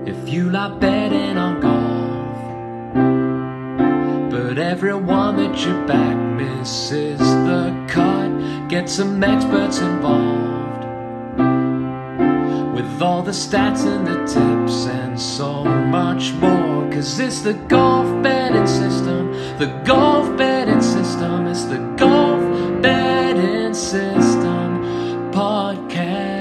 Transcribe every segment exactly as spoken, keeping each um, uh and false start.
if you like betting on golf, but everyone that you back misses the cut. Get some experts involved with all the stats and the tips and so much more, cause it's the golf betting system, the golf betting system, it's the golf betting system podcast.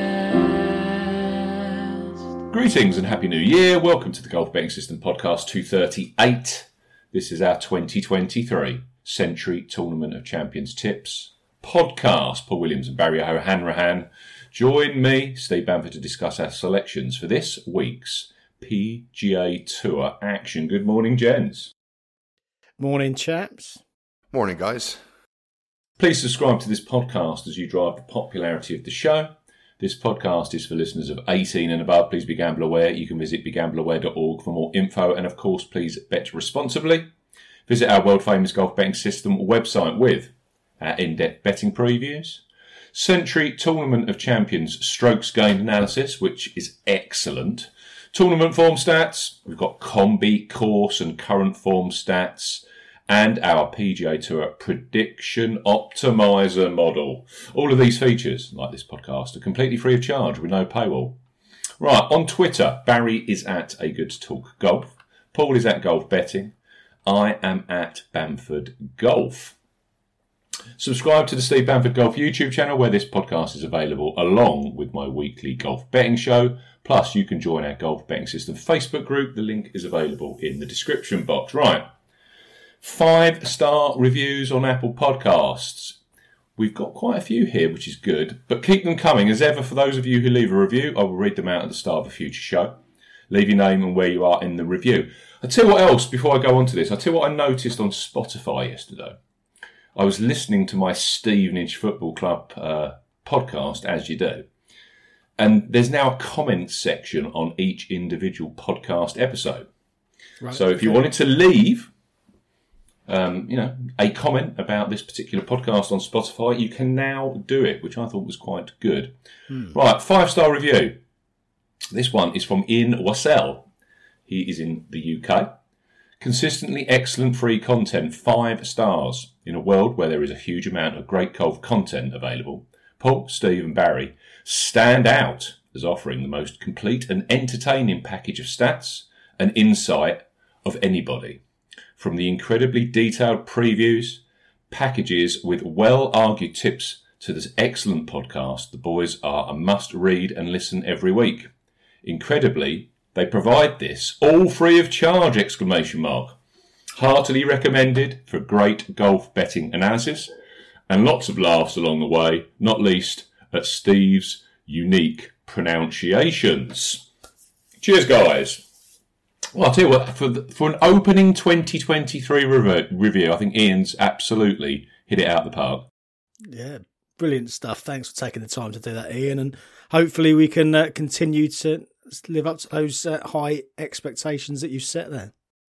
Greetings and Happy New Year. Welcome to the Golf Betting System podcast two thirty-eight. This is our twenty twenty-three Century Tournament of Champions Tips podcast. Paul Williams and Barry O'Hanrahan join me, Steve Bamford, to discuss our selections for this week's P G A Tour action. Good morning, gents. Morning, chaps. Morning, guys. Please subscribe to this podcast as you drive the popularity of the show. This podcast is for listeners of eighteen and above. Please be gamble aware. You can visit be gamble aware dot org for more info. And of course, please bet responsibly. Visit our world famous golf betting system website with our in-depth betting previews, Century Tournament of Champions strokes gained analysis, which is excellent, tournament form stats, we've got Combi, course and current form stats, and our P G A Tour prediction optimizer model. All of these features, like this podcast, are completely free of charge with no paywall. Right, on Twitter, Barry is at A Good Talk Golf. Paul is at Golf Betting. I am at Bamford Golf. Subscribe to the Steve Bamford Golf YouTube channel where this podcast is available along with my weekly golf betting show. Plus, you can join our Golf Betting System Facebook group. The link is available in the description box. Right. Five-star reviews on Apple Podcasts. We've got quite a few here, which is good, but keep them coming. As ever, for those of you who leave a review, I will read them out at the start of a future show. Leave your name and where you are in the review. I'll tell you what else, before I go on to this, I'll tell you what I noticed on Spotify yesterday. I was listening to my Stevenage Football Club uh, podcast, as you do, and there's now a comments section on each individual podcast episode. Right, so if okay. you wanted to leave Um, you know, a comment about this particular podcast on Spotify, you can now do it, which I thought was quite good. Hmm. Right, five-star review. This one is from Ian Wassell. He is in the U K. Consistently excellent free content, five stars. In a world where there is a huge amount of great golf content available, Paul, Steve and Barry stand out as offering the most complete and entertaining package of stats and insight of anybody. From the incredibly detailed previews, packages with well-argued tips to this excellent podcast, the boys are a must-read and listen every week. Incredibly, they provide this all free of charge, exclamation mark. Heartily recommended for great golf betting analysis and lots of laughs along the way, not least at Steve's unique pronunciations. Cheers, guys. Well, I'll tell you what, for, the, for an opening twenty twenty-three rev- review, I think Ian's absolutely hit it out of the park. Yeah, brilliant stuff. Thanks for taking the time to do that, Ian. And hopefully we can uh, continue to live up to those uh, high expectations that you've set there.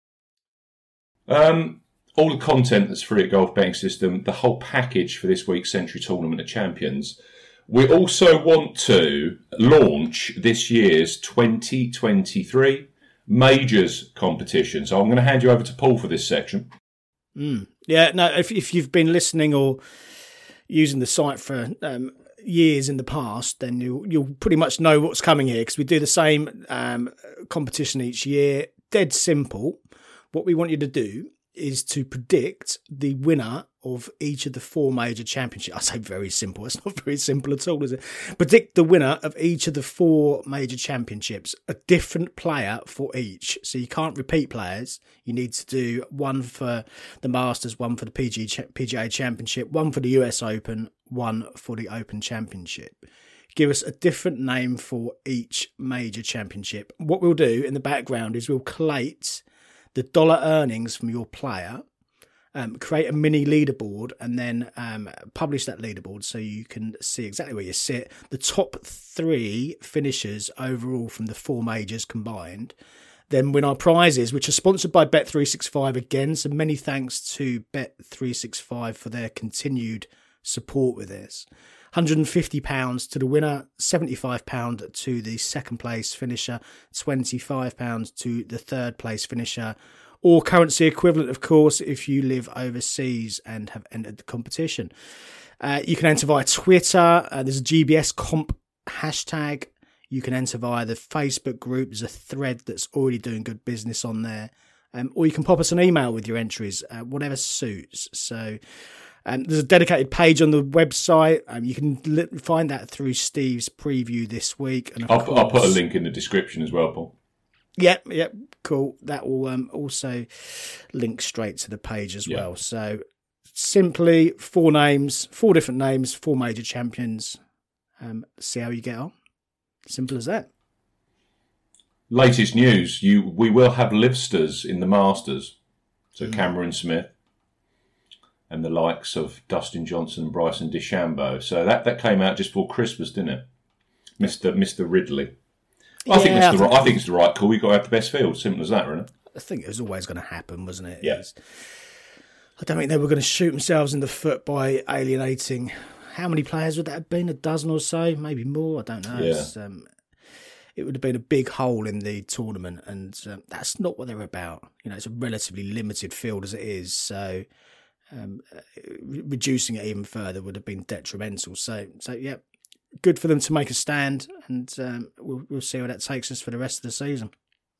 Um, all the content that's free at Golf Betting System, the whole package for this week's Century Tournament of Champions. We also want to launch this year's twenty twenty-three Majors competition. So I'm going to hand you over to Paul for this section. Mm. Yeah, no, if if you've been listening or using the site for um, years in the past, then you, you'll pretty much know what's coming here, because we do the same um, competition each year. Dead simple. What we want you to do is to predict the winner of each of the four major championships. I say very simple. It's not very simple at all, is it? Predict the winner of each of the four major championships, a different player for each. So you can't repeat players. You need to do one for the Masters, one for the P G A Championship, one for the U S Open, one for the Open Championship. Give us a different name for each major championship. What we'll do in the background is we'll collate the dollar earnings from your player, um, create a mini leaderboard, and then um, publish that leaderboard so you can see exactly where you sit. The top three finishers overall from the four majors combined then win our prizes, which are sponsored by Bet three sixty-five again. So many thanks to Bet three sixty-five for their continued support with this. hundred fifty pounds to the winner, seventy-five pounds to the second place finisher, twenty-five pounds to the third place finisher, or currency equivalent, of course, if you live overseas and have entered the competition. Uh, you can enter via Twitter. Uh, there's a G B S comp hashtag. You can enter via the Facebook group. There's a thread that's already doing good business on there. Um, or you can pop us an email with your entries, uh, whatever suits. So um, there's a dedicated page on the website. Um, you can li- find that through Steve's preview this week. And of I'll, course, I'll put a link in the description as well, Paul. Yep, yep, cool. That will um, also link straight to the page as Yep. well. So simply four names, four different names, four major champions. Um, see how you get on. Simple as that. Latest news, you we will have Livsters in the Masters. So mm. Cameron Smith and the likes of Dustin Johnson and Bryson DeChambeau. So that, that came out just before Christmas, didn't it? Mister Mister Ridley. I, Yeah, think it's I the think- right, I think it's the right call. We've got to have the best field. Simple as that, really. I think it was always going to happen, wasn't it? Yeah. It was- I don't think they were going to shoot themselves in the foot by alienating. How many players would that have been? A dozen or so? Maybe more? I don't know. Yeah. It's, um, it would have been a big hole in the tournament, and um, that's not what they're about. You know, it's a relatively limited field as it is, so um, uh, reducing it even further would have been detrimental. So, so yeah, good for them to make a stand, and um, we'll, we'll see where that takes us for the rest of the season.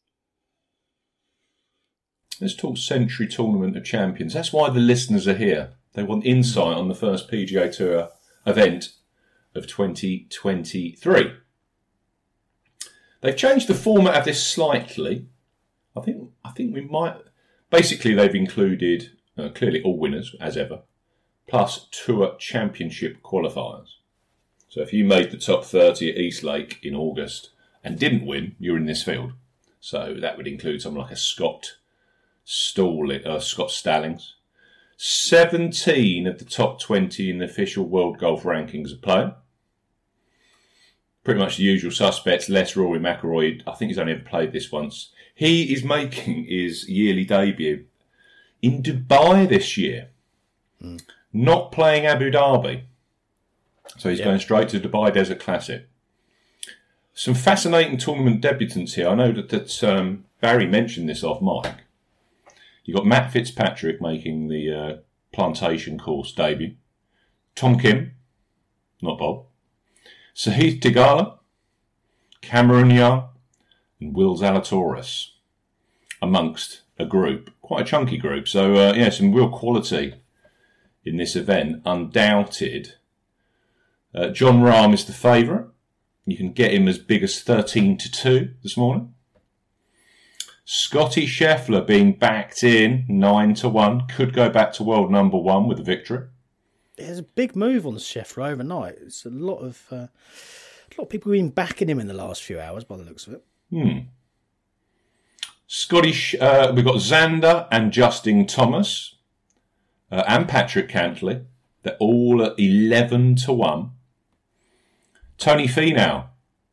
Let's talk Century Tournament of Champions. That's why the listeners are here. They want insight on the first P G A Tour event of twenty twenty-three. They've changed the format of this slightly. I think I think we might... Basically, they've included, uh, clearly, all winners, as ever, plus Tour Championship qualifiers. So if you made the top thirty at Eastlake in August and didn't win, you're in this field. So that would include someone like a Scott Stall, uh, Scott Stallings. seventeen of the top twenty in the official World Golf Rankings are playing. Pretty much the usual suspects, less Rory McIlroy. I think he's only ever played this once. He is making his yearly debut in Dubai this year. Mm. Not playing Abu Dhabi. So he's yeah. going straight to Dubai Desert Classic. Some fascinating tournament debutants here. I know that, that um, Barry mentioned this off mic. You've got Matt Fitzpatrick making the uh, Plantation Course debut. Tom Kim, not Bob. Sahith Theegala, Cameron Young, and Will Zalatoris amongst a group, quite a chunky group. So, uh, yeah, some real quality in this event, undoubted. Uh, John Rahm is the favourite. You can get him as big as thirteen to two this morning. Scotty Scheffler being backed in nine to one, could go back to world number one with a victory. There's a big move on Scheffler overnight. It's a lot of uh, a lot of people have been backing him in the last few hours, by the looks of it. Hmm. Scotty, uh, we've got Xander and Justin Thomas uh, and Patrick Cantley. They're all at eleven to one. Tony Finau,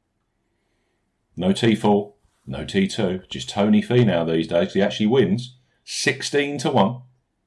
no T four, no T two, just Tony Finau these days. He actually wins sixteen to one.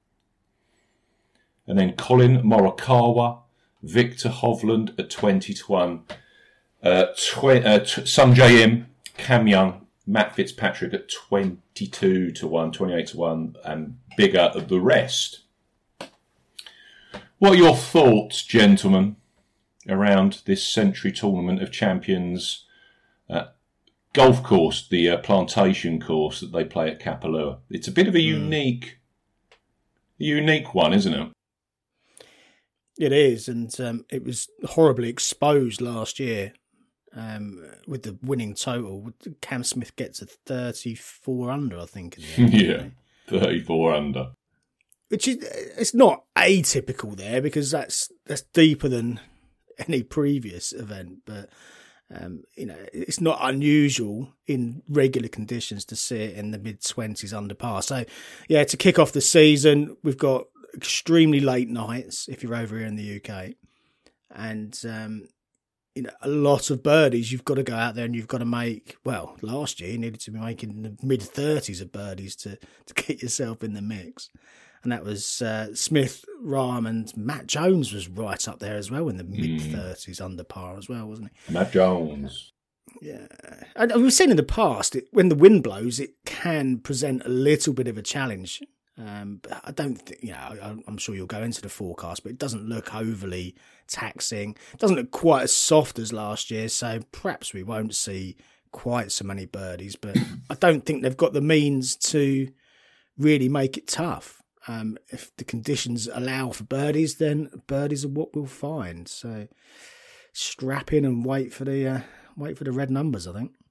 And then Colin Morikawa, Victor Hovland at twenty to one. Uh, tw- uh, t- Sung Jae Im, Cam Young, Matt Fitzpatrick at twenty-two to one, twenty-eight to one, and bigger the rest. What are your thoughts, gentlemen, around this Century Tournament of Champions uh, golf course, the uh, Plantation Course that they play at Kapalua? It's a bit of a unique, mm. unique one, isn't it? It is, and um, it was horribly exposed last year um, with the winning total. Cam Smith gets a thirty-four under, I think. In the end, yeah, thirty-four under. Which is it's not atypical there because that's that's deeper than any previous event, but um, you know it's not unusual in regular conditions to see it in the mid twenties under par. So yeah, to kick off the season, we've got extremely late nights if you're over here in the U K, and um, you know a lot of birdies. You've got to go out there and you've got to make. Well, last year you needed to be making the mid thirties of birdies to to get yourself in the mix. and that was uh, Smith, Rahm, and Matt Jones was right up there as well in the mid thirties under par as well, wasn't he? Matt Jones. Yeah, and we've seen in the past it, when the wind blows, it can present a little bit of a challenge. Um, but I don't think, you know, I, I'm sure you'll go into the forecast, but it doesn't look overly taxing. It doesn't look quite as soft as last year, so perhaps we won't see quite so many birdies. But I don't think they've got the means to really make it tough. Um, if the conditions allow for birdies, then birdies are what we'll find. So strap in and wait for the uh, wait for the red numbers, I think.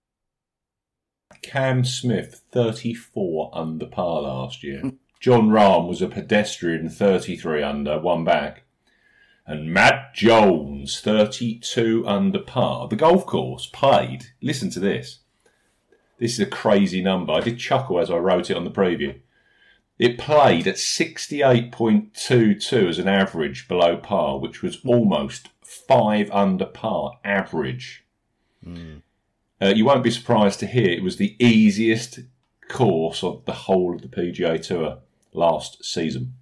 Cam Smith, thirty-four under par last year. John Rahm was a pedestrian, thirty-three under, one back. And Matt Jones, thirty-two under par. The golf course played, listen to this. This is a crazy number. I did chuckle as I wrote it on the preview. It played at sixty-eight point two two as an average below par, which was almost five under par average. Mm. Uh, you won't be surprised to hear it was the easiest course of the whole of the P G A Tour last season.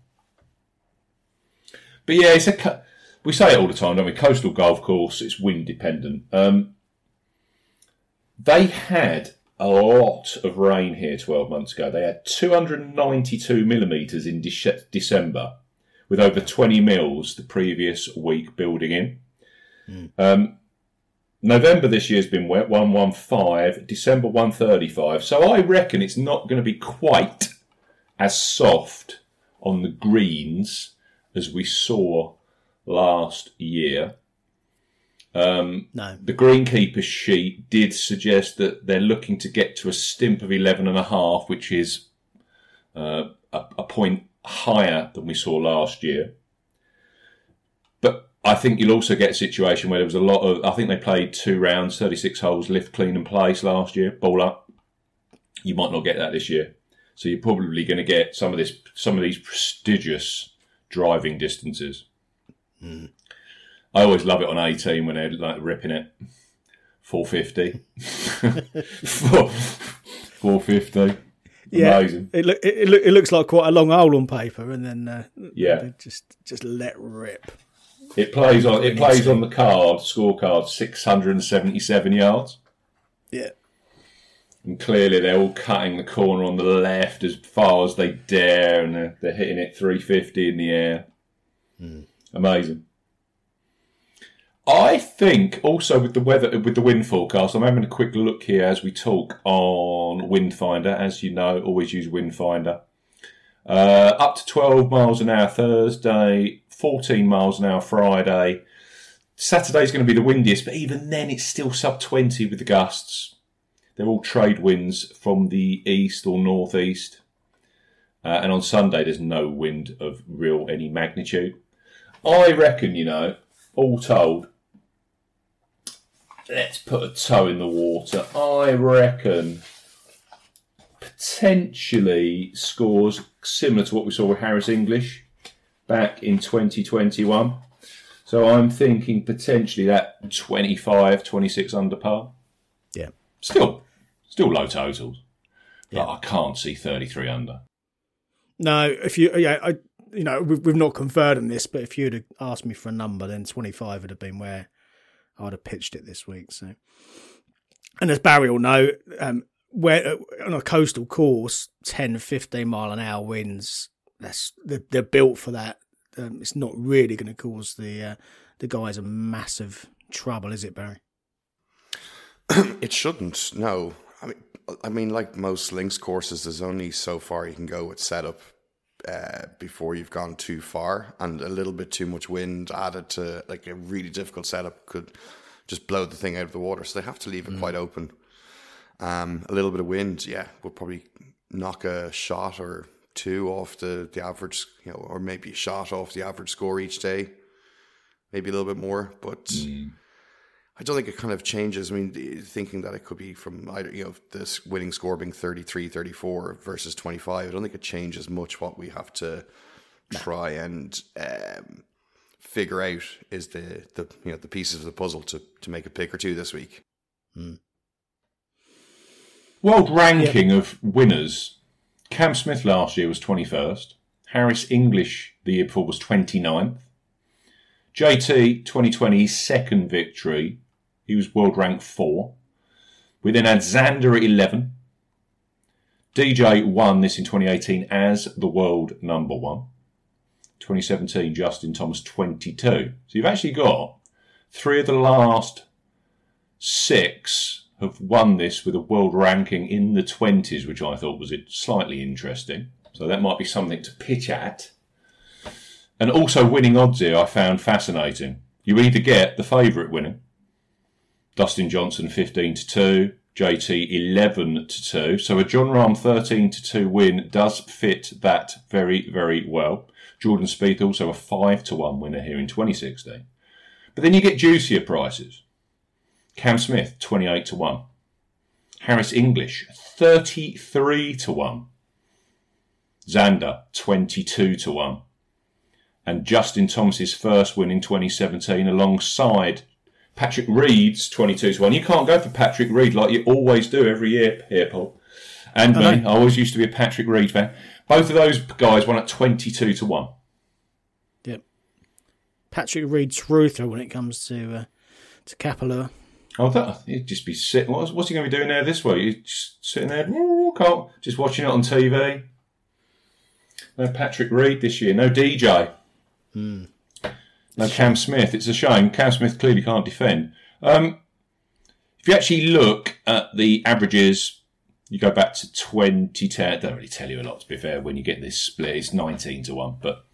But yeah, it's a we say it all the time, don't we? Coastal golf course, it's wind dependent. Um, they had a lot of rain here twelve months ago. They had two hundred ninety-two millimetres in De- December, with over twenty mils the previous week building in. Mm. Um, November this year's been wet, one fifteen, December one thirty-five. So I reckon it's not going to be quite as soft on the greens as we saw last year. Um, no. The greenkeeper's sheet did suggest that they're looking to get to a stimp of eleven and a half, which is uh, a, a point higher than we saw last year. But I think you'll also get a situation where there was a lot of, I think they played two rounds, thirty-six holes, lift, clean and place last year, ball up. You might not get that this year. So you're probably going to get some of this, some of these prestigious driving distances. Mm. I always love it on eighteen when they're like ripping it. four fifty. four fifty. Yeah, amazing. It, look, it, it, it looks like quite a long hole on paper, and then uh, yeah, just just let rip. It plays on. It plays on the card scorecard. Six hundred and seventy-seven yards. Yeah, and clearly they're all cutting the corner on the left as far as they dare, and they're, they're hitting it three fifty in the air. Mm. Amazing. I think also with the weather, with the wind forecast, I'm having a quick look here as we talk on Windfinder. As you know, always use Windfinder. Uh, up to twelve miles an hour Thursday, fourteen miles an hour Friday. Saturday's going to be the windiest, but even then it's still sub twenty with the gusts. They're all trade winds from the east or northeast. Uh, and on Sunday there's no wind of real any magnitude. I reckon, you know, all told, let's put a toe in the water. I reckon potentially scores similar to what we saw with Harris English back in twenty twenty-one. So I'm thinking potentially that twenty-five, twenty-six under par. Yeah. Still, still low totals. Yeah. But I can't see thirty-three under. No, if you, yeah, I, you know, we've, we've not conferred on this, but if you'd have asked me for a number, then twenty-five would have been where I'd have pitched it this week. So, and as Barry will know, um, where on a coastal course, ten, fifteen mile an hour winds, that's they're, they're built for that. Um, it's not really going to cause the uh, the guys a massive trouble, is it, Barry? It shouldn't. No, I mean, I mean, like most links courses, there's only so far you can go with setup uh, before you've gone too far, and a little bit too much wind added to like a really difficult setup could just blow the thing out of the water. So they have to leave it mm. quite open. Um, a little bit of wind, yeah, will probably knock a shot or two off the, the average, you know, or maybe a shot off the average score each day, maybe a little bit more, but mm. I don't think it kind of changes. I mean, thinking that it could be from either, you know, this winning score being thirty-three, thirty-four versus twenty-five, I don't think it changes much. What we have to try and um, figure out is the, the you know the pieces of the puzzle to, to make a pick or two this week. Mm. World ranking yeah. of winners. Cam Smith last year was twenty-first. Harris English the year before was twenty-ninth. J T, twenty twenty, his second victory. He was world rank four. We then had Xander at eleven. D J won this in twenty eighteen as the world number one. twenty seventeen, Justin Thomas, twenty-two. So you've actually got three of the last six have won this with a world ranking in the twenties, which I thought was slightly interesting. So that might be something to pitch at. And also winning odds here I found fascinating. You either get the favourite winning, Dustin Johnson fifteen to two, J T eleven to two. So a Jon Rahm thirteen to two win does fit that very, very well. Jordan Spieth also a five to one winner here in twenty sixteen. But then you get juicier prices. Cam Smith twenty-eight to one. Harris English thirty-three to one. Xander twenty-two to one. And Justin Thomas's first win in twenty seventeen alongside Patrick Reed's twenty-two to one. You can't go for Patrick Reed like you always do every year here, Paul. And me, I, I always used to be a Patrick Reed fan. Both of those guys won at twenty-two to one. Yep. Patrick Reed's truther when it comes to uh, to Kapalua. Oh, that, he'd just be sitting. What's, what's he going to be doing there this week? He's just sitting there, can't, just watching it on T V. No Patrick Reed this year. No D J. Mm. No Cam Smith. It's a shame. Cam Smith clearly can't defend. Um, if you actually look at the averages, you go back to twenty ten. Don't really tell you a lot, to be fair, when you get this split. It's nineteen to one. But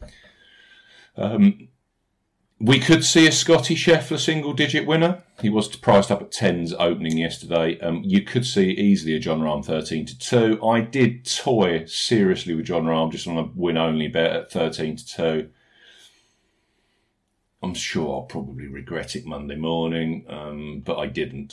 um, we could see a Scotty Scheffler single-digit winner. He was priced up at tens opening yesterday. Um, you could see easily a Jon Rahm thirteen to two. I did toy seriously with Jon Rahm just on a win-only bet at thirteen to two. I'm sure I'll probably regret it Monday morning, um, but I didn't.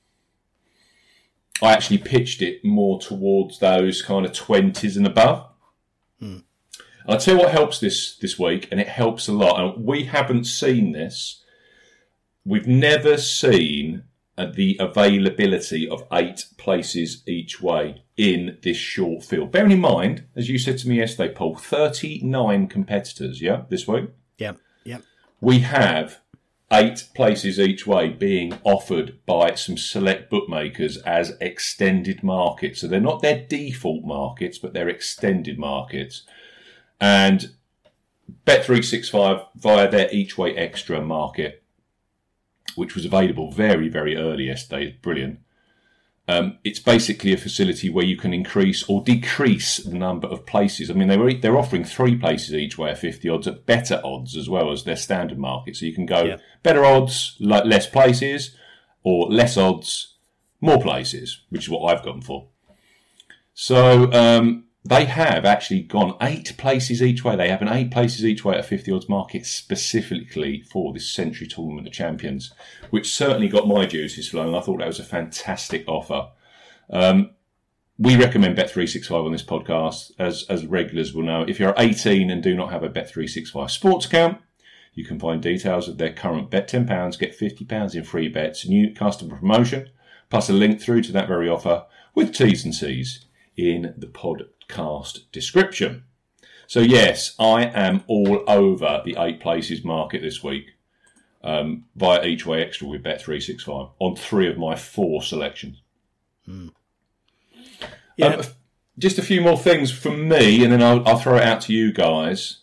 I actually pitched it more towards those kind of twenties and above. Hmm. I'll tell you what helps this this week, and it helps a lot. And we haven't seen this. We've never seen uh, the availability of eight places each way in this short field. Bearing in mind, as you said to me yesterday, Paul, thirty-nine competitors, yeah, this week? Yeah, yeah. We have eight places each way being offered by some select bookmakers as extended markets. So they're not their default markets, but they're extended markets. And Bet three sixty-five via their each way extra market, which was available very, very early yesterday, brilliant. Um, it's basically a facility where you can increase or decrease the number of places. I mean, they were, they're offering three places each way at fifty odds at better odds as well as their standard market. So you can go yeah. better odds, like less places, or less odds, more places, which is what I've gone for. So um, they have actually gone eight places each way. They have an eight places each way at a fifty odds market specifically for this Century Tournament of Champions, which certainly got my juices flowing. I thought that was a fantastic offer. Um, we recommend Bet three sixty-five on this podcast, as as regulars will know. If you're eighteen and do not have a Bet three sixty-five sports account, you can find details of their current bet ten pounds, get fifty pounds in free bets, new customer promotion, plus a link through to that very offer with T's and C's in the podcast description. So yes, I am all over the eight places market this week um, via each way extra with Bet three sixty-five on three of my four selections. Hmm. Yeah. Um, just a few more things from me, and then I'll, I'll throw it out to you guys.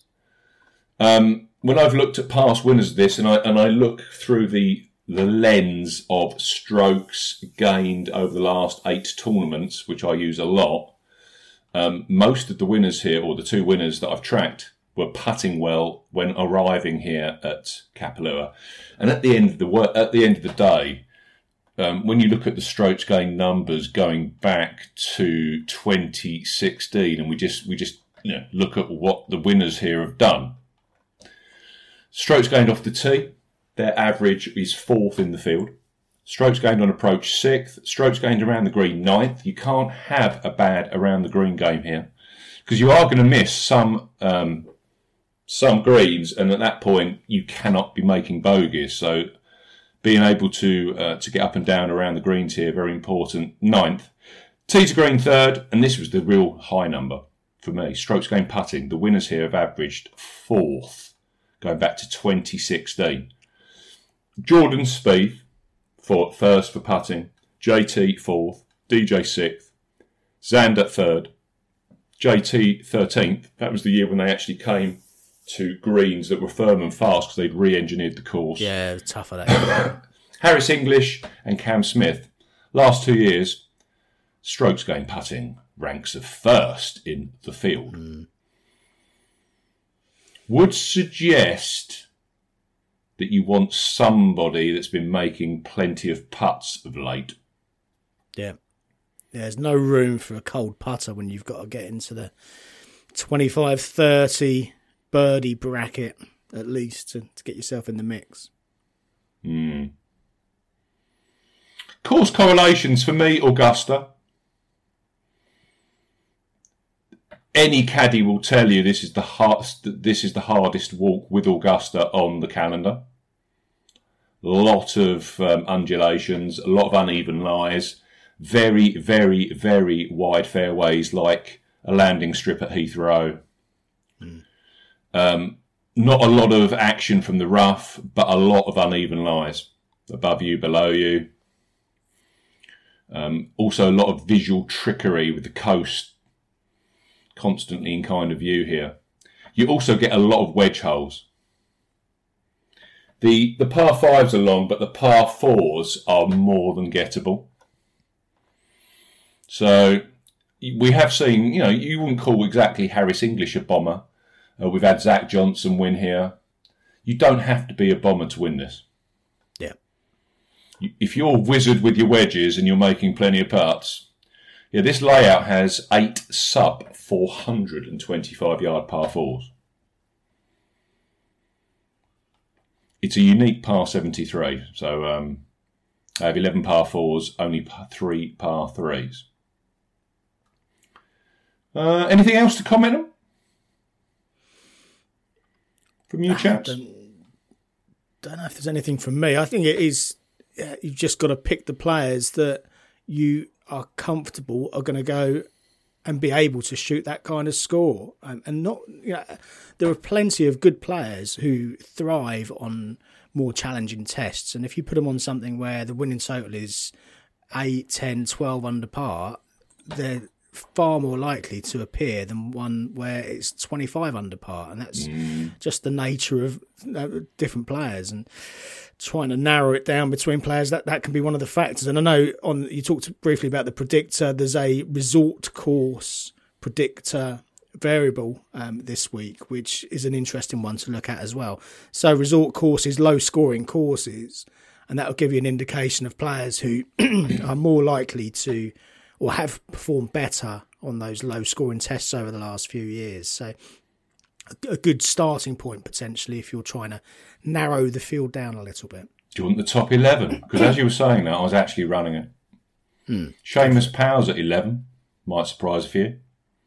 Um, when I've looked at past winners of this, and I and I look through the the lens of strokes gained over the last eight tournaments, which I use a lot, um, most of the winners here, or the two winners that I've tracked, were putting well when arriving here at Kapalua. And at the end of the work, at the end of the day, um, when you look at the strokes gained numbers going back to twenty sixteen, and we just we just you know look at what the winners here have done. Strokes gained off the tee, their average is fourth in the field. Strokes gained on approach, sixth. Strokes gained around the green, ninth. You can't have a bad around the green game here, because you are going to miss some um, some greens, and at that point you cannot be making bogeys. So being able to uh, to get up and down around the greens here, very important. Ninth. Tee to green, third, and this was the real high number for for me. Strokes gained putting. The winners here have averaged fourth, going back to twenty sixteen. Jordan Spieth, for first for putting. J T fourth. D J sixth. Xander third. J T thirteenth. That was the year when they actually came to greens that were firm and fast because they'd re-engineered the course. Yeah, tougher that. Harris English and Cam Smith. Last two years, strokes gained putting ranks of first in the field. Mm. Would suggest that you want somebody that's been making plenty of putts of late. Yeah. There's no room for a cold putter when you've got to get into the twenty-five thirty birdie bracket, at least, to, to get yourself in the mix. Hmm. Course correlations for me, Augusta. Any caddy will tell you this is the hardest. This is the hardest walk with Augusta on the calendar. A lot of um, undulations, a lot of uneven lies, very, very, very wide fairways, like a landing strip at Heathrow. Mm. Um, not a lot of action from the rough, but a lot of uneven lies above you, below you. Um, also, a lot of visual trickery with the coast constantly in kind of view here. You also get a lot of wedge holes. The the par fives are long, but the par fours are more than gettable. So we have seen, you know, you wouldn't call exactly Harris English a bomber. Uh, we've had Zach Johnson win here. You don't have to be a bomber to win this. If you're wizard with your wedges and you're making plenty of putts, yeah, this layout has eight sub four hundred twenty-five yard par fours. It's a unique par seventy-three, so um, I have eleven par fours, only three par threes. Uh, anything else to comment on from you chaps? I don't, don't know if there's anything from me. I think it is. You've just got to pick the players that you are comfortable are going to go and be able to shoot that kind of score. Um, and not, you know, there are plenty of good players who thrive on more challenging tests. And if you put them on something where the winning total is eight, ten, twelve under par, they're far more likely to appear than one where it's twenty-five under par. And that's mm. just the nature of uh, different players. And trying to narrow it down between players, that, that can be one of the factors. And I know on you talked briefly about the predictor. There's a resort course predictor variable um, this week, which is an interesting one to look at as well. So resort courses, low scoring courses, and that will give you an indication of players who are more likely to or have performed better on those low scoring tests over the last few years. So a good starting point potentially if you're trying to narrow the field down a little bit. Do you want the top eleven? Because as you were saying that, I was actually running it. Hmm. Seamus Powers at eleven. Might surprise a few.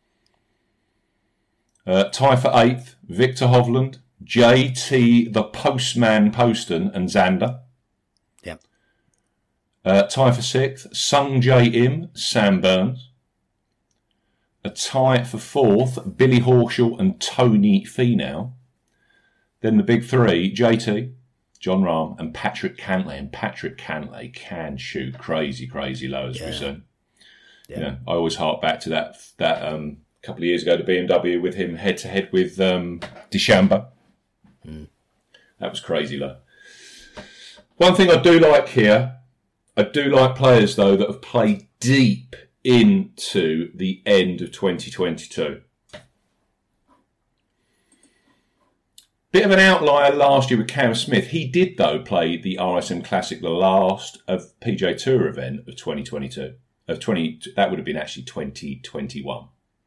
Uh, tie for eighth, Victor Hovland, J T the Postman Poston and Xander. Yeah. Uh, tie for sixth, Sung J Im, Sam Burns. A tie for fourth, Billy Horschel and Tony Finau. Then the big three, J T, John Rahm and Patrick Cantlay. And Patrick Cantlay can shoot crazy, crazy low, as yeah. we've seen. Yeah. You know, I always hark back to that that um, couple of years ago to B M W with him head-to-head with um, DeChambeau. Mm. That was crazy low. One thing I do like here, I do like players, though, that have played deep into the end of twenty twenty-two. Bit of an outlier last year with Cam Smith. He did, though, play the R S M Classic, the last of P G A Tour event of twenty twenty-two. Of twenty, that would have been actually twenty twenty-one.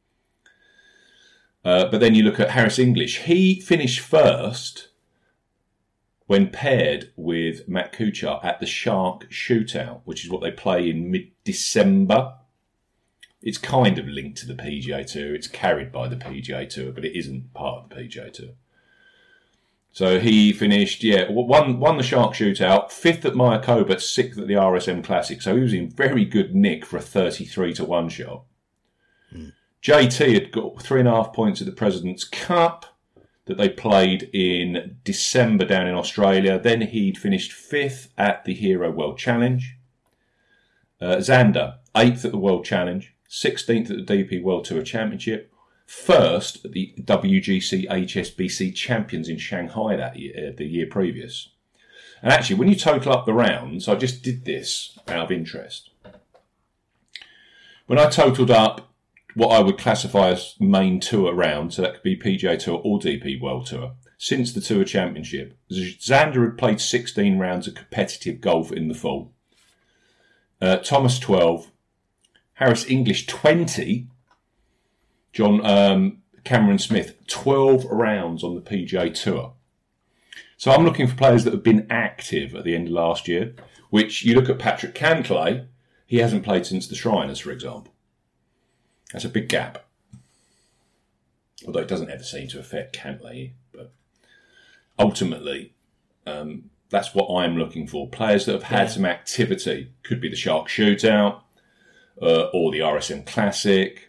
Uh, but then you look at Harris English. He finished first when paired with Matt Kuchar at the Shark Shootout, which is what they play in mid-December. It's kind of linked to the P G A Tour. It's carried by the P G A Tour, but it isn't part of the P G A Tour. So he finished, yeah, won, won the Shark Shootout, fifth at Mayakoba, sixth at the R S M Classic. So he was in very good nick for a thirty-three to one shot. Mm. J T had got three and a half points at the President's Cup that they played in December down in Australia. Then he'd finished fifth at the Hero World Challenge. Uh, Xander, eighth at the World Challenge, sixteenth at the D P World Tour Championship, first at the W G C H S B C Champions in Shanghai that year, the year previous. And actually, when you total up the rounds, I just did this out of interest. When I totaled up what I would classify as main tour rounds, so that could be P G A Tour or D P World Tour, since the Tour Championship, Xander had played sixteen rounds of competitive golf in the full. Uh, Thomas twelve, Harris English twenty, John um, Cameron Smith twelve rounds on the P G A Tour. So I'm looking for players that have been active at the end of last year, which you look at Patrick Cantlay, he hasn't played since the Shriners, for example. That's a big gap. Although it doesn't ever seem to affect Cantlay, but ultimately, um, that's what I'm looking for. Players that have had yeah. some activity. Could be the Shark Shootout uh, or the R S M Classic.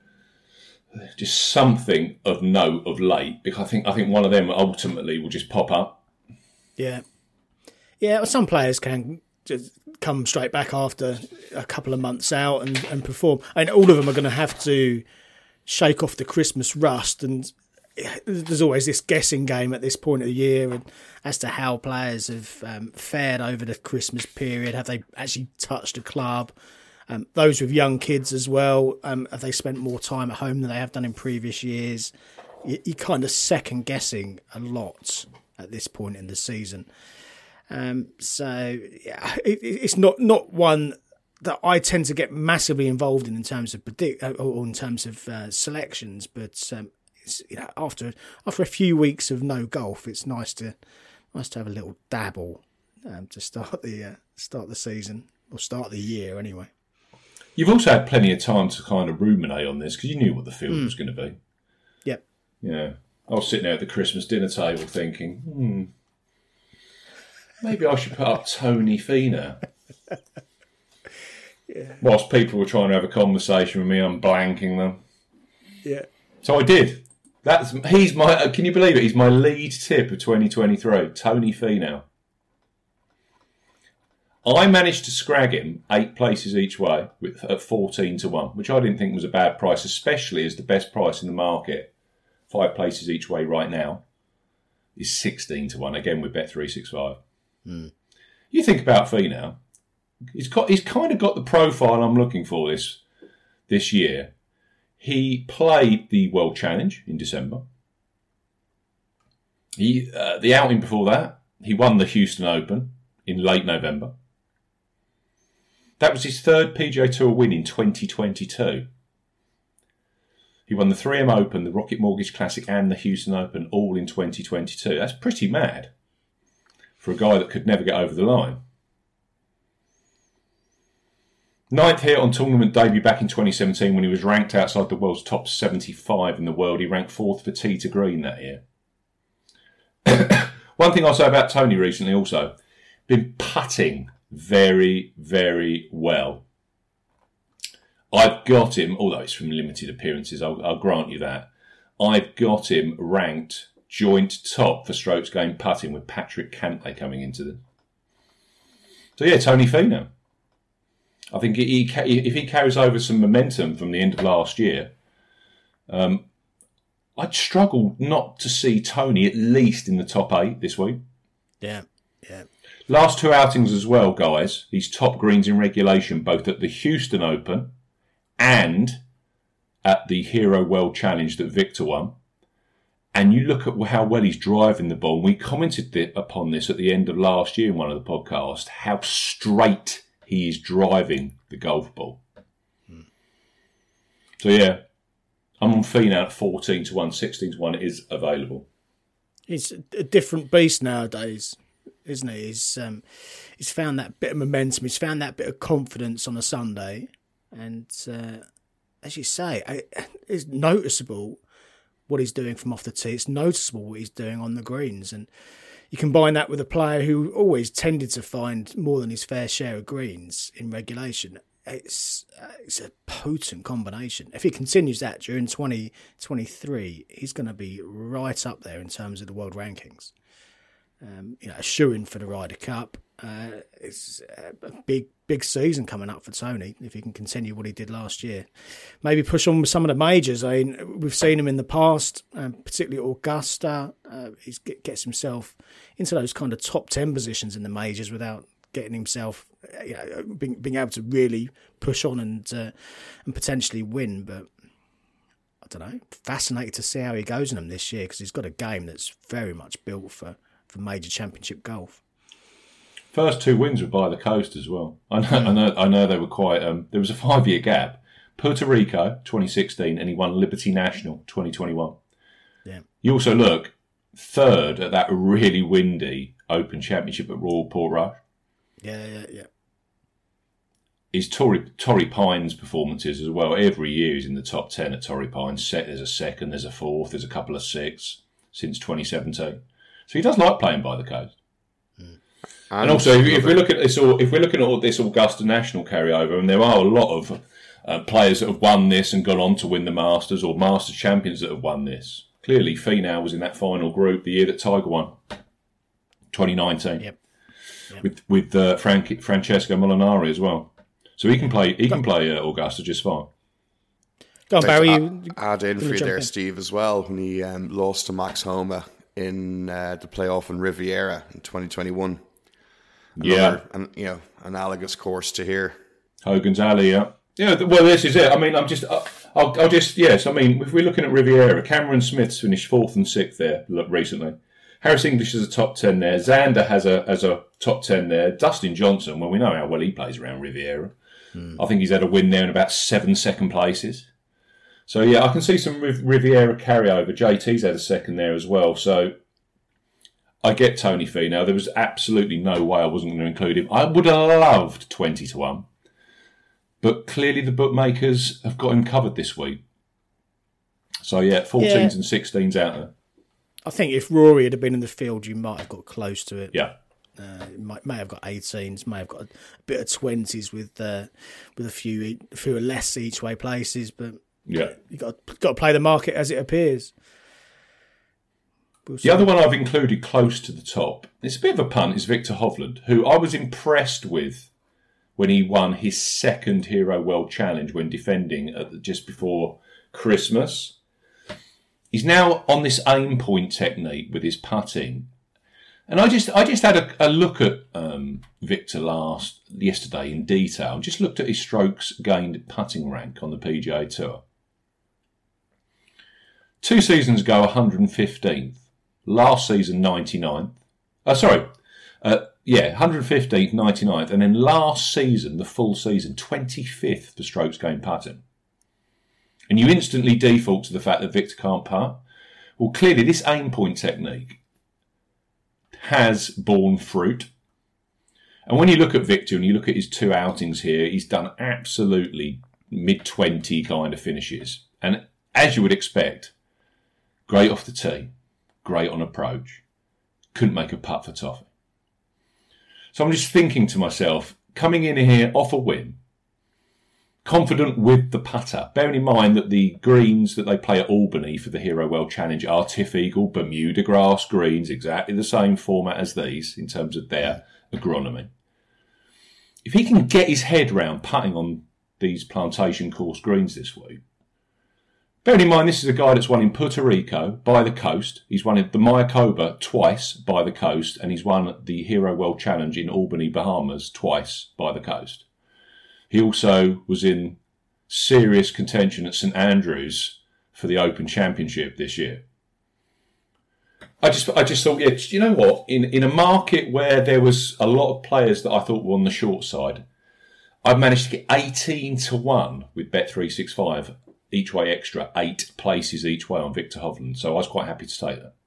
Just something of note of late, because I think I think one of them ultimately will just pop up. Yeah, yeah. Well, some players can just come straight back after a couple of months out and, and perform. And all of them are going to have to shake off the Christmas rust. And there's always this guessing game at this point of the year and as to how players have um, fared over the Christmas period. Have they actually touched a club? Um, those with young kids as well, um, have they spent more time at home than they have done in previous years? You, you're kind of second guessing a lot at this point in the season. Um, so yeah, it, it's not, not one that I tend to get massively involved in in terms of predict or in terms of uh, selections. But um, it's, you know, after after a few weeks of no golf, it's nice to nice to have a little dabble um, to start the uh, start the season or start the year anyway. You've also had plenty of time to kind of ruminate on this because you knew what the field mm. was going to be. Yep. Yeah. I was sitting there at the Christmas dinner table thinking, hmm, maybe I should put up Tony Finau. Yeah. Whilst people were trying to have a conversation with me, I'm blanking them. Yeah. So I did. That's he's my. Can you believe it? He's my lead tip of twenty twenty-three. Tony Finau. I managed to scrag him eight places each way with at fourteen to one, which I didn't think was a bad price, especially as the best price in the market, five places each way right now, is sixteen to one. Again with Bet three sixty-five. Mm. You think about Finau. He's got. He's kind of got the profile I'm looking for this this year. He played the World Challenge in December. He uh, the outing before that, he won the Houston Open in late November. That was his third P G A Tour win in twenty twenty-two. He won the three M Open, the Rocket Mortgage Classic, and the Houston Open all in twenty twenty-two. That's pretty mad for a guy that could never get over the line. Ninth here on tournament debut back in twenty seventeen when he was ranked outside the world's top seventy-five in the world. He ranked fourth for tee to green that year. One thing I'll say about Tony recently also, been putting very, very well. I've got him, although it's from limited appearances, I'll, I'll grant you that. I've got him ranked joint top for strokes gained putting with Patrick Cantlay coming into them. So yeah, Tony Finau. I think he, if he carries over some momentum from the end of last year, um, I'd struggle not to see Tony at least in the top eight this week. Yeah, yeah. Last two outings as well, guys. He's top greens in regulation, both at the Houston Open and at the Hero World Challenge that Victor won. And you look at how well he's driving the ball. We commented upon this at the end of last year in one of the podcasts, how straight he is driving the golf ball. Hmm. So, yeah, I'm on Finau at fourteen to one, sixteen to one. It is available. He's a different beast nowadays, isn't he? He's, um, he's found that bit of momentum. He's found that bit of confidence on a Sunday. And uh, as you say, I, it's noticeable what he's doing from off the tee. It's noticeable what he's doing on the greens. And you combine that with a player who always tended to find more than his fair share of greens in regulation. it's uh, it's a potent combination. If he continues that during twenty twenty-three, he's going to be right up there in terms of the world rankings. Um, you know, a shoo-in for the Ryder Cup. Uh, it's a big, big season coming up for Tony if he can continue what he did last year. Maybe push on with some of the majors. I mean, we've seen him in the past, um, particularly Augusta. Uh, he gets himself into those kind of top ten positions in the majors without getting himself, you know, being, being able to really push on and uh, and potentially win. But I don't know. Fascinated to see how he goes in them this year because he's got a game that's very much built for. for major championship golf. First two wins were by the coast as well. I know, I know, I know they were quite. Um, there was a five-year gap. Puerto Rico, twenty sixteen, and he won Liberty National, twenty twenty-one. Yeah. You also look third at that really windy Open Championship at Royal Portrush. Yeah, yeah, yeah. His Torrey, Torrey Pines performances as well. Every year he's in the top ten at Torrey Pines. There's a second, there's a fourth, there's a couple of sixths since twenty seventeen. So he does like playing by the coast. Mm. And, and also, if, if we look at this, if we're looking at all this Augusta National carryover, and there are a lot of uh, players that have won this and gone on to win the Masters, or Masters champions that have won this. Clearly, Finau was in that final group the year that Tiger won, twenty nineteen, yep. Yep. with with uh, Frank, Francesco Molinari as well. So he can play. He can play uh, Augusta just fine. Go on, Barry. Add, add in for you there, in. Steve, as well, when he um, lost to Max Homa in uh, the playoff in Riviera in twenty twenty-one. Another, yeah. An, you know, analogous course to here. Hogan's Alley, yeah. Yeah, well, this is it. I mean, I'm just, I'll, I'll just, yes, I mean, if we're looking at Riviera, Cameron Smith's finished fourth and sixth there recently. Harris English is a top ten there. Xander has a has a top ten there. Dustin Johnson, well, we know how well he plays around Riviera. Mm. I think he's had a win there in about seven second places. So, yeah, I can see some Riviera carryover. J T's had a second there as well. So, I get Tony Finau. There was absolutely no way I wasn't going to include him. I would have loved twenty to one. But clearly the bookmakers have got him covered this week. So, yeah, fourteens yeah. and sixteens out there. I think if Rory had been in the field, you might have got close to it. Yeah. Uh, might may have got eighteens, may have got a bit of twenties with uh, with a few a few less each way places, but yeah, you got got to play the market as it appears. We'll the other one I've included close to the top, it's a bit of a punt, is Victor Hovland, who I was impressed with when he won his second Hero World Challenge when defending at the, just before Christmas. He's now on this aim point technique with his putting. And I just I just had a, a look at um, Victor last yesterday in detail and just looked at his strokes gained putting rank on the P G A Tour. Two seasons ago, one hundred fifteenth. Last season, ninety-ninth. Oh, sorry. Uh, yeah, one hundred fifteenth, ninety-ninth. And then last season, the full season, twenty-fifth for strokes gained putting. And you instantly default to the fact that Victor can't putt. Well, clearly, this aim point technique has borne fruit. And when you look at Victor and you look at his two outings here, he's done absolutely mid twenty kind of finishes. And as you would expect, great off the tee, great on approach, couldn't make a putt for toffee. So I'm just thinking to myself, coming in here off a win, confident with the putter, bearing in mind that the greens that they play at Albany for the Hero World Challenge are Tiff-Eagle, Bermuda grass greens, exactly the same format as these in terms of their agronomy. If he can get his head round putting on these plantation course greens this week, bearing in mind this is a guy that's won in Puerto Rico by the coast, he's won the Mayakoba twice by the coast, and he's won the Hero World Challenge in Albany, Bahamas twice by the coast. He also was in serious contention at St Andrews for the Open Championship this year. I just I just thought, yeah, you know what? In in a market where there was a lot of players that I thought were on the short side, I've managed to get eighteen to one with Bet three sixty-five, each way extra, eight places each way on Victor Hovland. So I was quite happy to take that.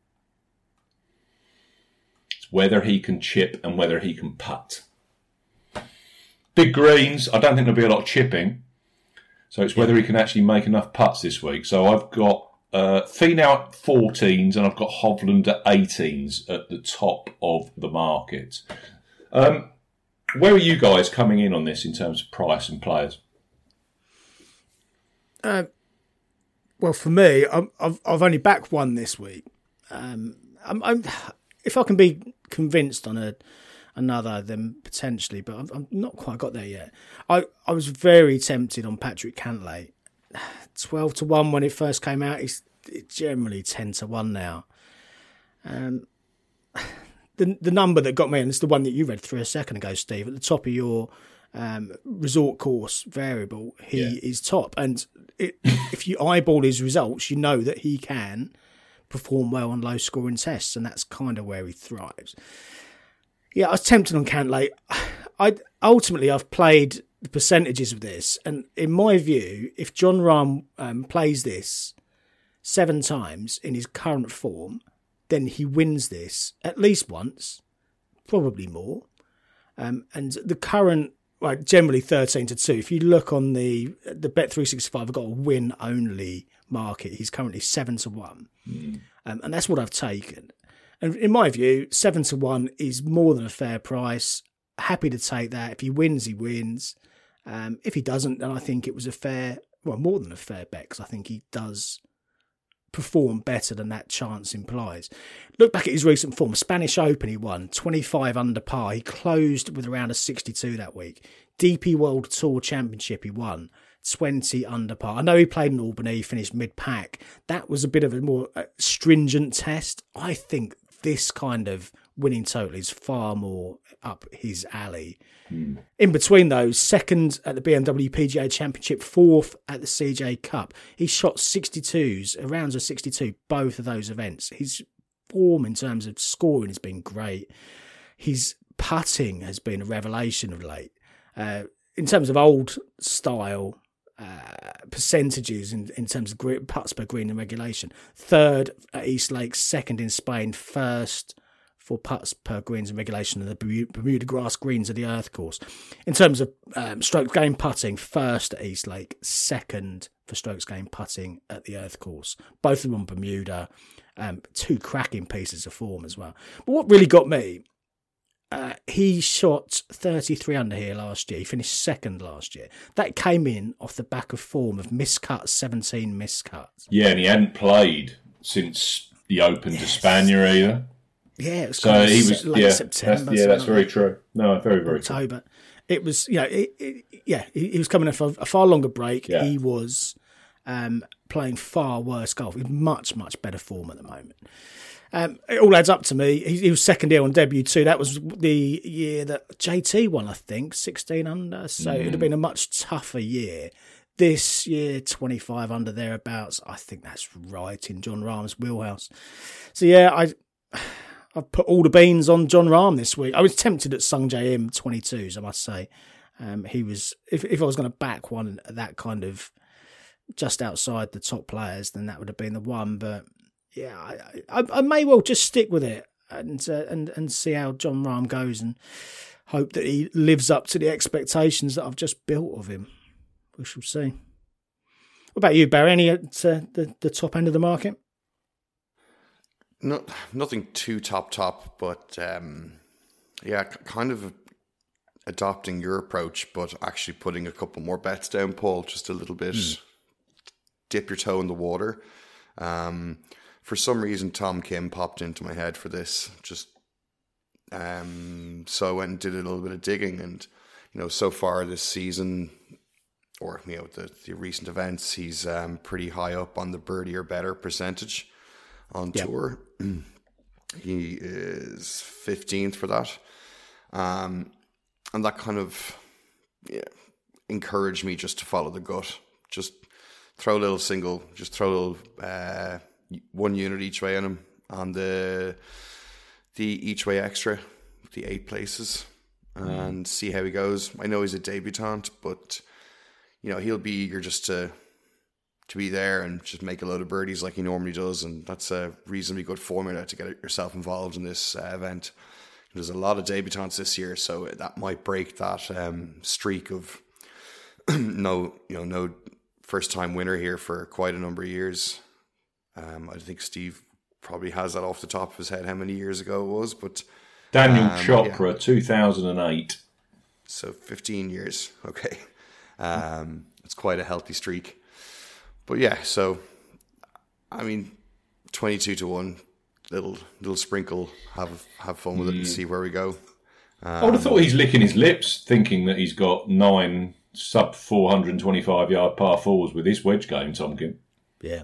It's whether he can chip and whether he can putt. Big greens, I don't think there'll be a lot of chipping. So it's whether he can actually make enough putts this week. So I've got uh, Finau at fourteens and I've got Hovland at eighteens at the top of the market. Um, where are you guys coming in on this in terms of price and players? Uh, well, for me, I'm, I've I've only backed one this week. Um, I'm, I'm, if I can be convinced on a another, then potentially, but I've, I've not quite got there yet. I, I was very tempted on Patrick Cantlay. twelve to one when it first came out. It's, it's generally ten to one now. Um, the the number that got me, and it's the one that you read through a second ago, Steve, at the top of your um, resort course variable, he yeah. is top. And it, if you eyeball his results, you know that he can perform well on low scoring tests, and that's kind of where he thrives. Yeah, I was tempted on Cantlay. I ultimately I've played the percentages of this, and in my view, if Jon Rahm um, plays this seven times in his current form, then he wins this at least once, probably more. Um, and the current, well, generally thirteen to two. If you look on the the Bet three sixty-five, I've got a win only market. He's currently seven to one, mm. um, and that's what I've taken. And in my view, seven to one is more than a fair price. Happy to take that. If he wins, he wins. Um, if he doesn't, then I think it was a fair, well, more than a fair bet, because I think he does perform better than that chance implies. Look back at his recent form. Spanish Open he won, twenty-five under par. He closed with around a sixty-two that week. D P World Tour Championship he won, twenty under par. I know he played in Albany, he finished mid-pack. That was a bit of a more uh, stringent test. I think this kind of winning total is far more up his alley. Mm. In between those, second at the B M W P G A Championship, fourth at the C J Cup. He shot sixty-twos, around a sixty-two, both of those events. His form in terms of scoring has been great. His putting has been a revelation of late. Uh, in terms of old style uh, percentages, in, in terms of green, putts per green and regulation, third at East Lakes, second in Spain, first for putts per greens and regulation of the Bermuda grass greens of the Earth course. In terms of um, strokes gained putting, first at East Lake, second for strokes gained putting at the Earth course. Both of them on Bermuda. Um, two cracking pieces of form as well. But what really got me, uh, he shot thirty-three under here last year. He finished second last year. That came in off the back of form of miscuts, seventeen miscuts. Yeah, and he hadn't played since the Open yes. to Spanier either. Yeah, it was so kind he of was late yeah, September. That's, yeah, that's like very that. true. No, very very October. true. It was, you know, it, it, yeah, he, he was coming off a, a far longer break. Yeah. He was um, playing far worse golf. He's much much better form at the moment. Um, it all adds up to me. He, he was second year on debut too. That was the year that J T won, I think, sixteen under. So mm. it would have been a much tougher year. This year, twenty-five under thereabouts. I think that's right in Jon Rahm's wheelhouse. So yeah, I. I've put all the beans on Jon Rahm this week. I was tempted at Sung Jae Im twenty-twos, I must say. Um, he was, if if I was going to back one that kind of just outside the top players, then that would have been the one. But yeah, I, I, I may well just stick with it and uh, and and see how Jon Rahm goes and hope that he lives up to the expectations that I've just built of him. We shall see. What about you, Barry? Any at uh, the the top end of the market? No, nothing too top top, but um, yeah, kind of adopting your approach, but actually putting a couple more bets down, Paul, just a little bit, mm. dip your toe in the water. Um, for some reason, Tom Kim popped into my head for this. Just um, so I went and did a little bit of digging, and you know, so far this season, or you know, the, the recent events, he's um, pretty high up on the birdie or better percentage on yep. tour. He is fifteenth for that. Um, and that kind of yeah, encouraged me just to follow the gut. Just throw a little single, just throw a little uh, one unit each way on him on the the each way extra, the eight places, and mm. see how he goes. I know he's a debutant, but you know, he'll be eager just to to be there and just make a load of birdies like he normally does, and that's a reasonably good formula to get yourself involved in this uh, event. There's a lot of debutants this year, so that might break that um, streak of no, you know, no first-time winner here for quite a number of years. Um, I think Steve probably has that off the top of his head how many years ago it was, but Daniel um, Chopra, yeah. two thousand eight. So fifteen years. Okay. Um, it's quite a healthy streak. But yeah, so, I mean, twenty-two to one, little little sprinkle, have have fun with it and see where we go. Um, I would have thought he's licking his lips thinking that he's got nine sub four hundred twenty-five yard par fours with his wedge game, Tomkin. Yeah.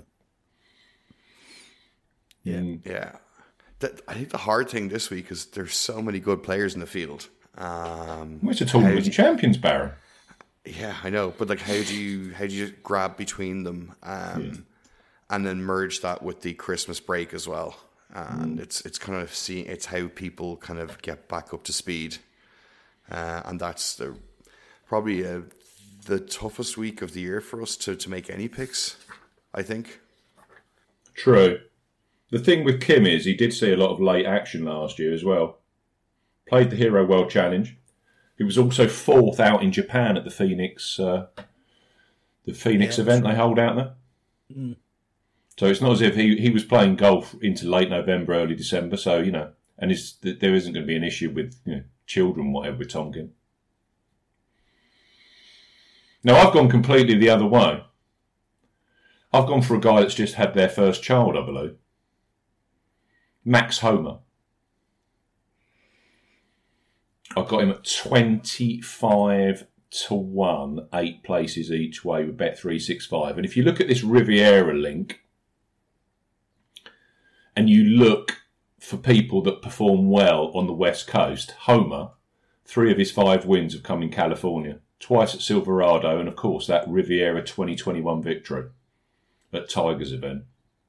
Yeah. Mm. Yeah. That, I think the hard thing this week is there's so many good players in the field. Um, Well, it's a tournament how of champions, Baron. Yeah, I know, but like, how do you how do you grab between them, um, Yeah. and then merge that with the Christmas break as well? And it's it's kind of seeing it's how people kind of get back up to speed, uh, and that's the probably uh, the toughest week of the year for us to to make any picks. I think. True. The thing with Kim is he did see a lot of late action last year as well. Played the Hero World Challenge. He was also fourth out in Japan at the Phoenix, uh, the Phoenix Yeah, event that's they hold out there. Mm. So it's not as if he, he was playing golf into late November, early December. So you know, and it's, there isn't going to be an issue with you know children, whatever, with Tomkin. Now I've gone completely the other way. I've gone for a guy that's just had their first child, I believe. Max Homa. I've got him at twenty-five to one, eight places each way with Bet three sixty-five. And if you look at this Riviera link and you look for people that perform well on the West Coast, Homa, three of his five wins have come in California, twice at Silverado, and of course that Riviera twenty twenty-one victory at Tiger's event.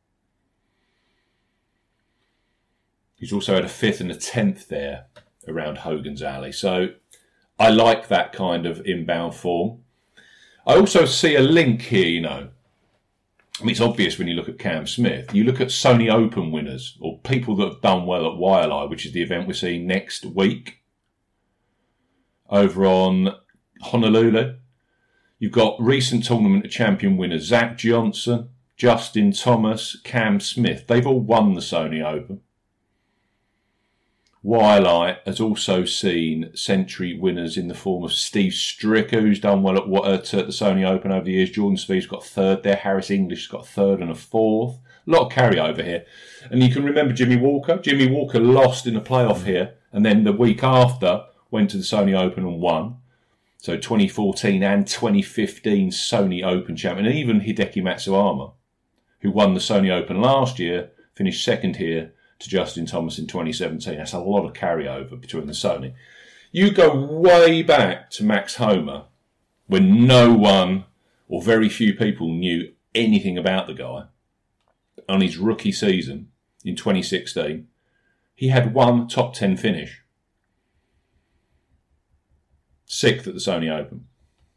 He's also had a fifth and a tenth there around Hogan's Alley. So I like that kind of inbound form. I also see a link here, you know. I mean, it's obvious when you look at Cam Smith. You look at Sony Open winners or people that have done well at Waialae, which is the event we're seeing next week over on Honolulu. You've got recent tournament of champion winners Zach Johnson, Justin Thomas, Cam Smith. They've all won the Sony Open. Waialae has also seen century winners in the form of Steve Stricker, who's done well at, at, at the Sony Open over the years. Jordan Spieth's got third there. Harris English has got a third and a fourth. A lot of carryover here. And you can remember Jimmy Walker. Jimmy Walker lost in the playoff here, and then the week after went to the Sony Open and won. So twenty fourteen and twenty fifteen Sony Open champion. And even Hideki Matsuyama, who won the Sony Open last year, finished second here to Justin Thomas in twenty seventeen. That's a lot of carryover between the Sony. You go way back to Max Homa, when no one or very few people knew anything about the guy. On his rookie season in twenty sixteen, he had one top ten finish. Sixth at the Sony Open.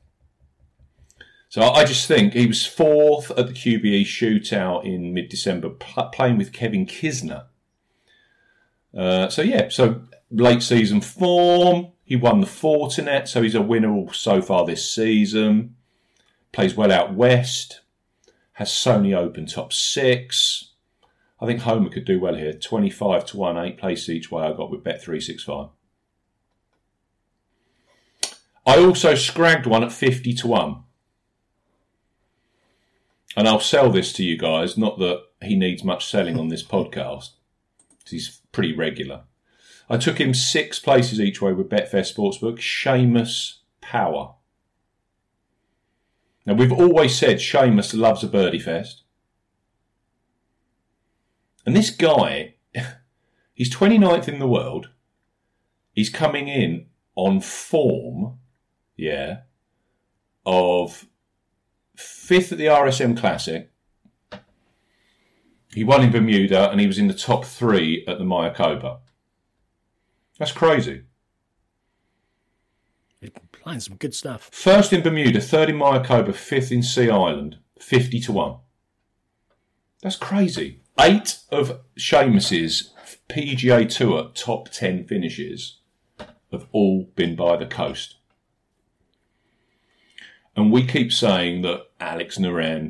So I just think he was fourth at the Q B E shootout in mid-December, pl- playing with Kevin Kisner. Uh, so yeah, so late season form. He won the Fortinet, so he's a winner all so far this season. Plays well out west. Has Sony Open top six. I think Homa could do well here. twenty-five to one, eight places each way I got with Bet three sixty-five. I also scragged one at fifty to one. And I'll sell this to you guys, not that he needs much selling on this podcast. He's pretty regular. I took him six places each way with Betfair Sportsbook. Seamus Power. Now, we've always said Seamus loves a birdie fest. And this guy, he's twenty-ninth in the world. He's coming in on form, yeah, of fifth at the R S M Classic. He won in Bermuda and he was in the top three at the Mayakoba. That's crazy. He's playing some good stuff. First in Bermuda, third in Mayakoba, fifth in Sea Island, fifty to one. That's crazy. Eight of Seamus's P G A Tour top ten finishes have all been by the coast. And we keep saying that Alex Noren,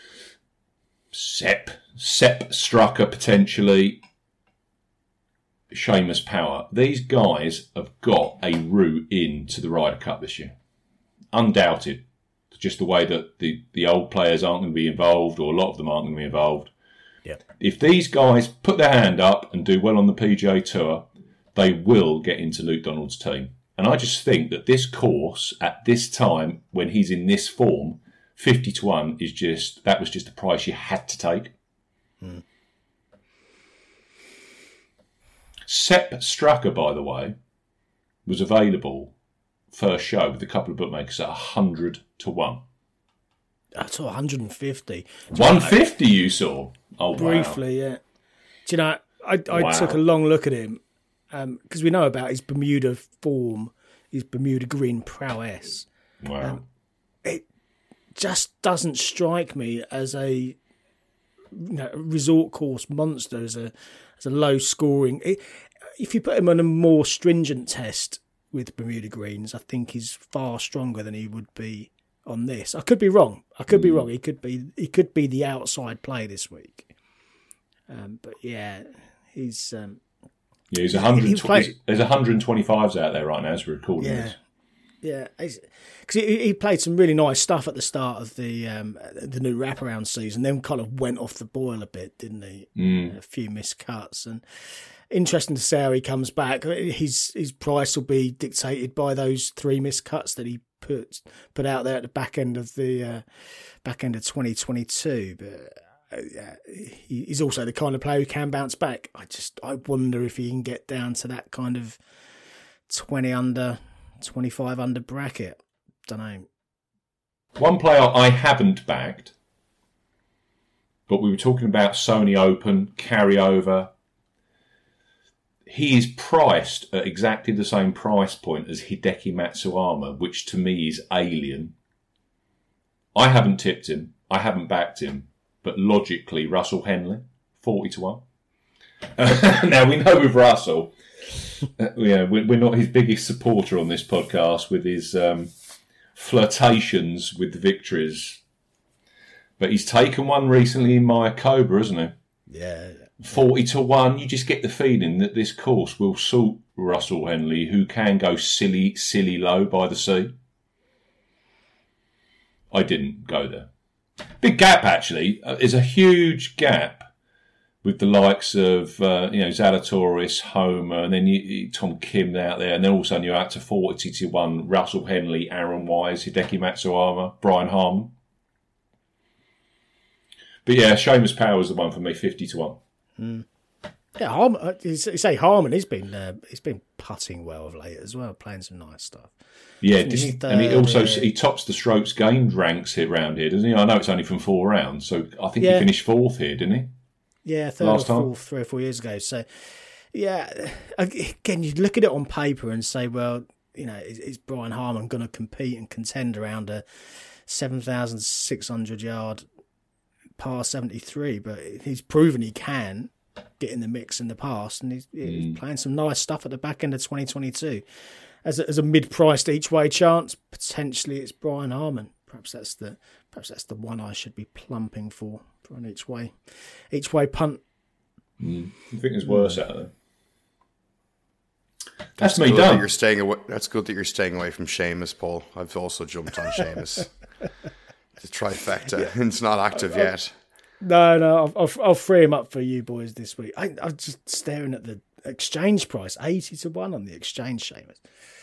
Sepp, Sepp Strucker potentially, Seamus Power. These guys have got a route into the Ryder Cup this year. Undoubted. It's just the way that the, the old players aren't going to be involved, or a lot of them aren't going to be involved. Yep. If these guys put their hand up and do well on the P G A Tour, they will get into Luke Donald's team. And I just think that this course, at this time, when he's in this form, fifty to one is just, that was just a price you had to take. Hmm. Sepp Straka, by the way, was available first show with a couple of bookmakers at one hundred to one. That's one hundred fifty. one fifty you saw? Oh, briefly, wow. yeah. Do you know, I, I Wow. took a long look at him because um, we know about his Bermuda form, his Bermuda green prowess. Wow. Um, it just doesn't strike me as a, you know, resort course monster, as a as a low scoring. It, if you put him on a more stringent test with Bermuda greens, I think he's far stronger than he would be on this. I could be wrong. I could be wrong. He could be he could be the outside play this week. Um, but yeah, he's um, yeah, he's one hundred. he played- There's one hundred twenty-fives out there right now as we're recording yeah. this. Yeah, because he, he played some really nice stuff at the start of the um, the new wraparound season, then kind of went off the boil a bit, didn't he? Mm. A few missed cuts, and interesting to see how he comes back. His his price will be dictated by those three missed cuts that he put put out there at the back end of the uh, back end of twenty twenty-two. But uh, yeah, he, he's also the kind of player who can bounce back. I just I wonder if he can get down to that kind of twenty under. twenty-five under bracket. Don't know. One player I haven't bagged, but we were talking about Sony Open, carryover. He is priced at exactly the same price point as Hideki Matsuyama, which to me is alien. I haven't tipped him. I haven't backed him. But logically, Russell Henley, forty to one. Uh, now, we know with Russell, uh, yeah, we're not his biggest supporter on this podcast with his um, flirtations with the victories. But he's taken one recently in Mayakoba, hasn't he? Yeah. forty to one, you just get the feeling that this course will suit Russell Henley, who can go silly, silly low by the sea. I didn't go there. Big gap, actually. Uh, there's a huge gap with the likes of, uh, you know, Zalatoris, Homer, and then you, you, Tom Kim out there, and then all of a sudden you're out to forty to one, Russell Henley, Aaron Wise, Hideki Matsuyama, Brian Harman. But yeah, Seamus Power was the one for me, fifty to one. Mm. Yeah, Harman, you say Harman, he's been uh, he's been putting well of late as well, playing some nice stuff. Yeah, didn't he? Third, and he also yeah. he tops the strokes gained ranks here round here, doesn't he? I know it's only from four rounds, so I think Yeah. he finished fourth here, didn't he? Yeah, third Last or time? fourth, three or four years ago. So, yeah, again, you look at it on paper and say, well, you know, is, is Brian Harman going to compete and contend around a seven thousand six hundred yard par seventy-three? But he's proven he can get in the mix in the past, and he's, he's Mm. playing some nice stuff at the back end of twenty twenty-two. As a, as a mid-priced each-way chance, potentially it's Brian Harman. Perhaps that's the perhaps that's the one I should be plumping for for an each-way each-way punt. Mm. I think there's worse out there. That's, That's me good that done. you're staying away. That's good that you're staying away from Seamus, Paul. I've also jumped on Seamus. The trifecta. It's not active yet. No, no, I'll, I'll, I'll free him up for you boys this week. I, I'm just staring at the exchange price, eighty to one on the exchange, Seamus.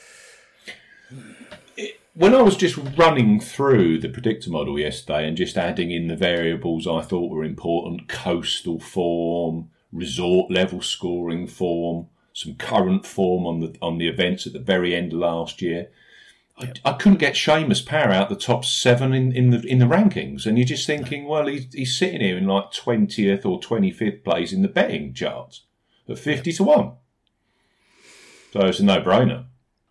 When I was just running through the predictor model yesterday and just adding in the variables I thought were important, coastal form, resort level scoring form, some current form on the on the events at the very end of last year, I, I couldn't get Seamus Power out the top seven in, in the in the rankings. And you're just thinking, well, he's, he's sitting here in like twentieth or twenty-fifth place in the betting charts at fifty to one. So it's a no-brainer.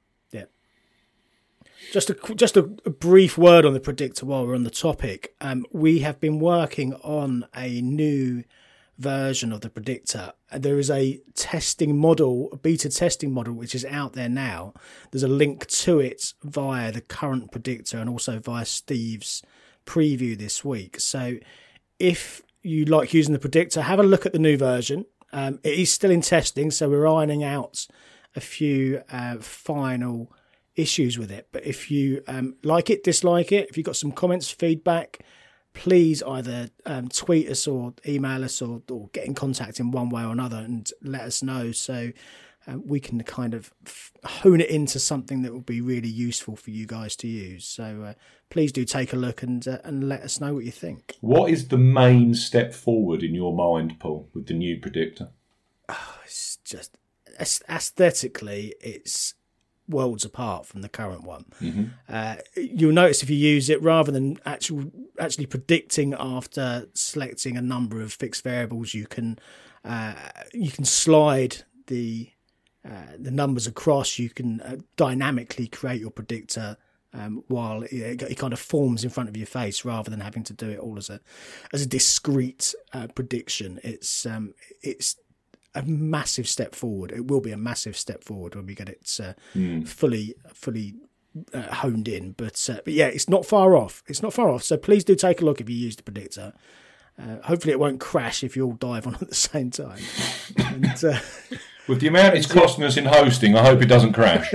Just a just a, a brief word on the predictor while we're on the topic. Um, we have been working on a new version of the predictor. There is a testing model, a beta testing model, which is out there now. There's a link to it via the current predictor and also via Steve's preview this week. So if you like using the predictor, have a look at the new version. Um, it is still in testing, so we're ironing out a few uh, final issues with it. But if you um, like it, dislike it, if you've got some comments, feedback, please either um, tweet us or email us or, or get in contact in one way or another and let us know, so um, we can kind of f- hone it into something that will be really useful for you guys to use. So uh, please do take a look and uh, and let us know what you think. What is the main step forward in your mind, Paul, with the new predictor? Oh, it's just aesthetically, it's worlds apart from the current one. Mm-hmm. Uh, you'll notice if you use it, rather than actual, actually predicting after selecting a number of fixed variables, you can uh, you can slide the uh, the numbers across. You can uh, dynamically create your predictor um, while it, it kind of forms in front of your face, rather than having to do it all as a as a discrete uh, prediction. It's um, it's a massive step forward. It will be a massive step forward when we get it uh, mm. fully fully uh, honed in. But uh, but yeah, it's not far off. It's not far off. So please do take a look if you use the predictor. Uh, hopefully it won't crash if you all dive on at the same time. And, uh, with the amount it's costing us in hosting, I hope it doesn't crash.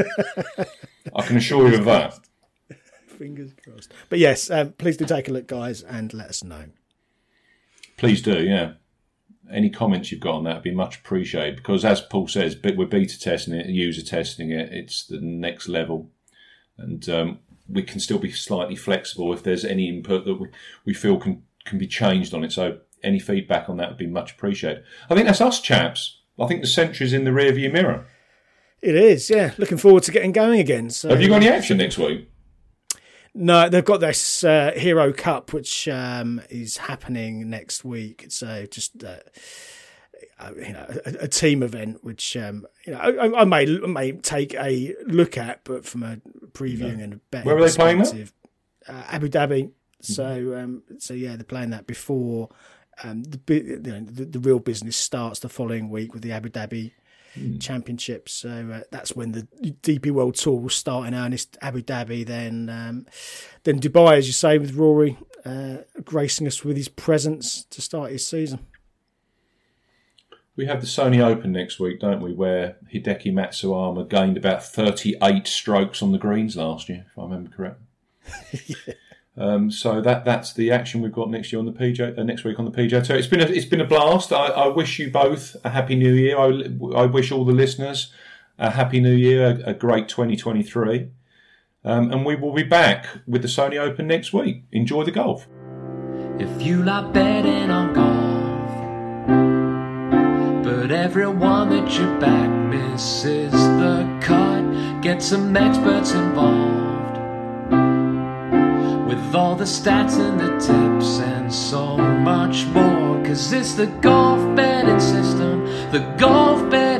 I can assure you of that. Fingers crossed. But yes, um, please do take a look, guys, and let us know. Please do, yeah. Any comments you've got on that would be much appreciated, because as Paul says, we're beta testing it, user testing it, it's the next level. And um, we can still be slightly flexible if there's any input that we, we feel can, can be changed on it. So any feedback on that would be much appreciated. I think that's us, chaps. I think the Sentry's in the rearview mirror. It is, yeah. Looking forward to getting going again. So, have you got any action next week? No, they've got this uh, Hero Cup, which um, is happening next week. So just uh, you know, a, a team event, which um, you know I, I may I may take a look at, but from a previewing yeah. and a betting Where are they playing that? Uh, Abu Dhabi. Mm-hmm. So um, so yeah, they're playing that before um, the, you know, the the real business starts the following week with the Abu Dhabi Mm. Championship. So uh, that's when the D P World Tour will start in earnest. Abu Dhabi, then um, then Dubai, as you say, with Rory uh, gracing us with his presence to start his season. We have the Sony Open next week, don't we, where Hideki Matsuyama gained about thirty-eight strokes on the greens last year, if I remember correctly. yeah. Um, so that that's the action we've got next year on the P J uh, next week on the P J Tour. It's been a, it's been a blast. I, I wish you both a happy New Year. I, I wish all the listeners a happy New Year, a, a great twenty twenty-three, um, and we will be back with the Sony Open next week. Enjoy the golf. If you like betting on golf, but everyone that you back misses the cut, get some experts involved. With all the stats and the tips and so much more, 'cause it's the golf betting system, the golf betting